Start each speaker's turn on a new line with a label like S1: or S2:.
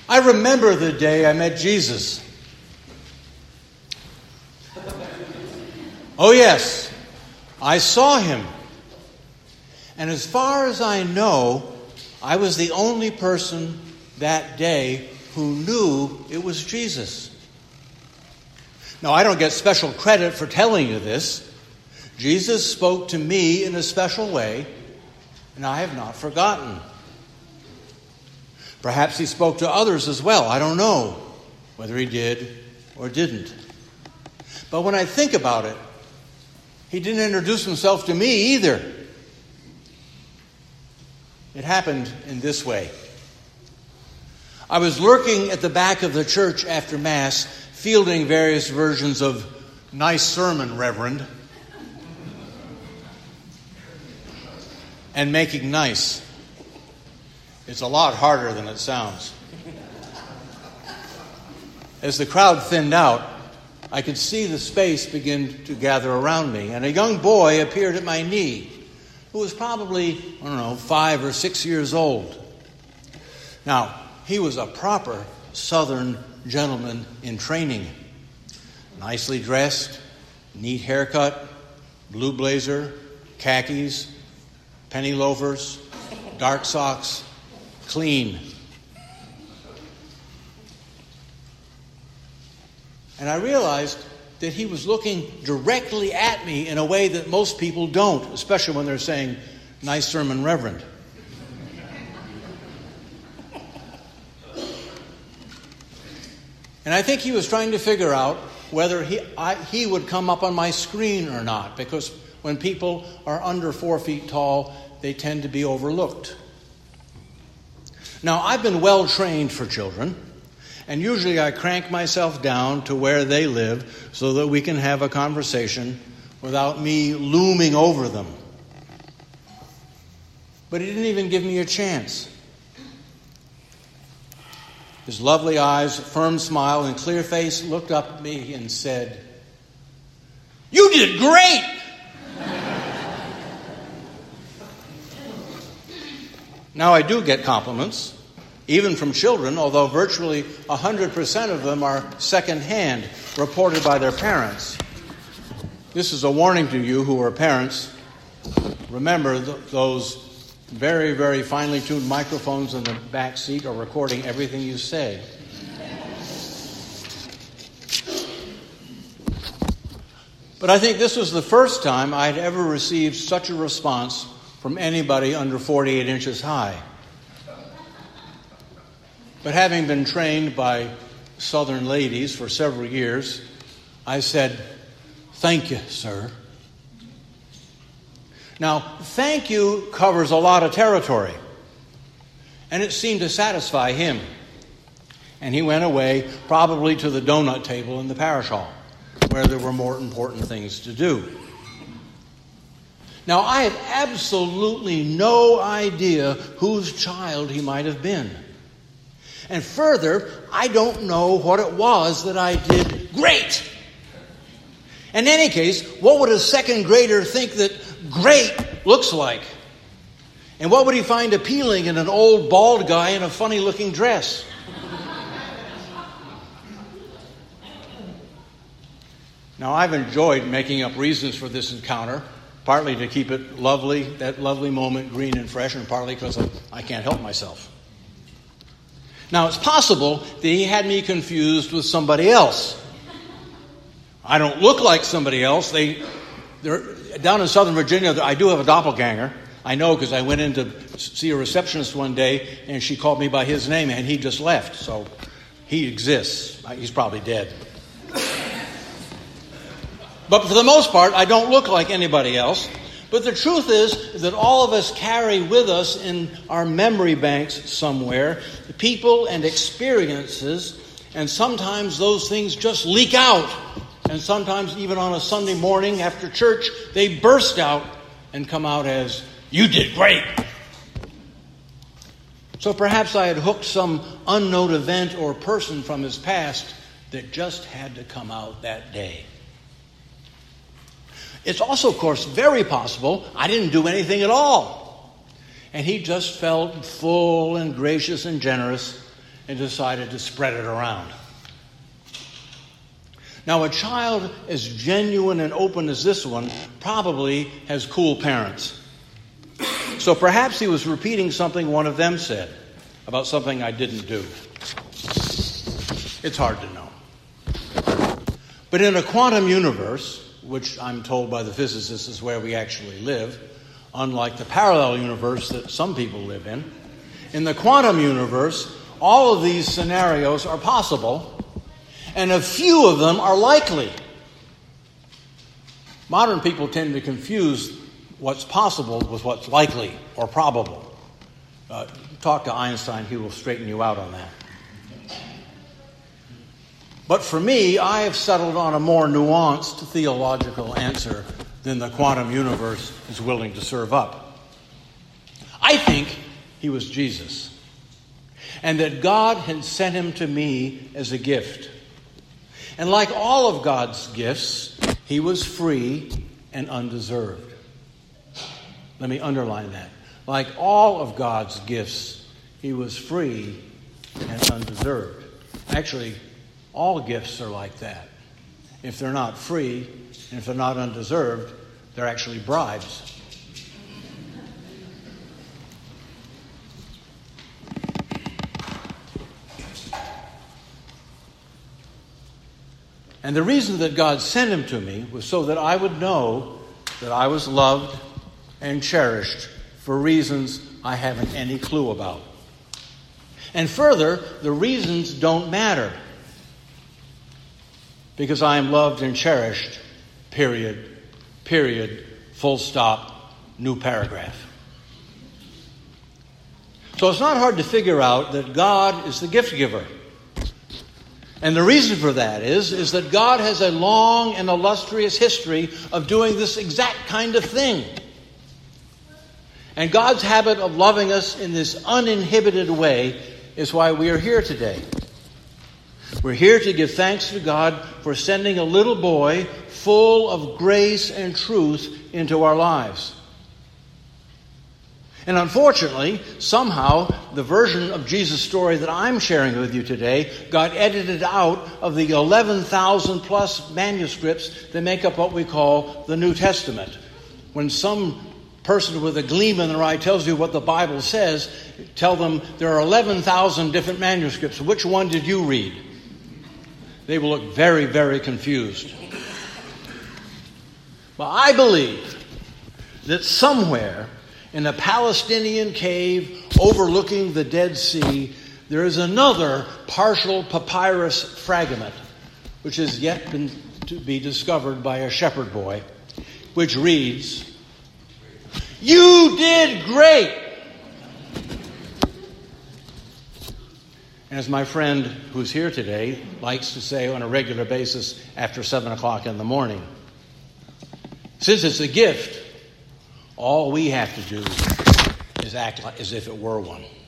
S1: I remember the day I met Jesus. Oh yes, I saw him. And as far as I know, I was the only person that day who knew it was Jesus. Now, I don't get special credit for telling you this. Jesus spoke to me in a special way, and I have not forgotten. Perhaps he spoke to others as well. I don't know whether he did or didn't. But when I think about it, he didn't introduce himself to me either. It happened in this way. I was lurking at the back of the church after Mass, fielding various versions of "Nice sermon, Reverend," and making nice. It's a lot harder than it sounds. As the crowd thinned out, I could see the space begin to gather around me, and a young boy appeared at my knee, who was probably, 5 or 6 years old. Now, he was a proper Southern gentleman in training. Nicely dressed, neat haircut, blue blazer, khakis, penny loafers, dark socks, clean. And I realized that he was looking directly at me in a way that most people don't, especially when they're saying, "Nice sermon, Reverend." And I think he was trying to figure out whether he would come up on my screen or not, because when people are under 4 feet tall, they tend to be overlooked. Now, I've been well trained for children, and usually I crank myself down to where they live so that we can have a conversation without me looming over them. But he didn't even give me a chance. His lovely eyes, firm smile, and clear face looked up at me and said, "You did great!" Now, I do get compliments, even from children, although virtually 100% of them are secondhand, reported by their parents. This is a warning to you who are parents. Remember, those very, very finely tuned microphones in the back seat are recording everything you say. But I think this was the first time I'd ever received such a response from anybody under 48 inches high. But having been trained by Southern ladies for several years, I said, "Thank you, sir." Now, thank you covers a lot of territory, and it seemed to satisfy him. And he went away, probably to the donut table in the parish hall, where there were more important things to do. Now, I had absolutely no idea whose child he might have been. And further, I don't know what it was that I did great. In any case, what would a second grader think that great looks like? And what would he find appealing in an old bald guy in a funny-looking dress? Now, I've enjoyed making up reasons for this encounter, partly to keep it lovely, that lovely moment, green and fresh, and partly because I can't help myself. Now, it's possible that he had me confused with somebody else. I don't look like somebody else. They're down in Southern Virginia, I do have a doppelganger. I know because I went in to see a receptionist one day, and she called me by his name, and he just left. So he exists. He's probably dead. But for the most part, I don't look like anybody else. But the truth is that all of us carry with us in our memory banks somewhere people and experiences, and sometimes those things just leak out. And sometimes even on a Sunday morning after church, they burst out and come out as, "You did great." So perhaps I had hooked some unknown event or person from his past that just had to come out that day. It's also, of course, very possible I didn't do anything at all. And he just felt full and gracious and generous and decided to spread it around. Now, a child as genuine and open as this one probably has cool parents. So perhaps he was repeating something one of them said about something I didn't do. It's hard to know. But in a quantum universe, which I'm told by the physicists is where we actually live, unlike the parallel universe that some people live in the quantum universe, all of these scenarios are possible, and a few of them are likely. Modern people tend to confuse what's possible with what's likely or probable. Talk to Einstein, he will straighten you out on that. But for me, I have settled on a more nuanced theological answer than the quantum universe is willing to serve up. I think he was Jesus, and that God had sent him to me as a gift. And like all of God's gifts, he was free and undeserved. Let me underline that. Like all of God's gifts, he was free and undeserved. Actually, all gifts are like that. If they're not free, and if they're not undeserved, they're actually bribes. And the reason that God sent him to me was so that I would know that I was loved and cherished for reasons I haven't any clue about. And further, the reasons don't matter, because I am loved and cherished, period, full stop, new paragraph. So it's not hard to figure out that God is the gift giver. And the reason for that is that God has a long and illustrious history of doing this exact kind of thing. And God's habit of loving us in this uninhibited way is why we are here today. We're here to give thanks to God for sending a little boy full of grace and truth into our lives. And unfortunately, somehow, the version of Jesus' story that I'm sharing with you today got edited out of the 11,000 plus manuscripts that make up what we call the New Testament. When some person with a gleam in their eye tells you what the Bible says, tell them there are 11,000 different manuscripts. Which one did you read? They will look very, very confused. Well, I believe that somewhere in a Palestinian cave overlooking the Dead Sea, there is another partial papyrus fragment, which has yet been to be discovered by a shepherd boy, which reads, "You did great!" As my friend who's here today likes to say on a regular basis after 7 o'clock in the morning, since it's a gift, all we have to do is act as if it were one.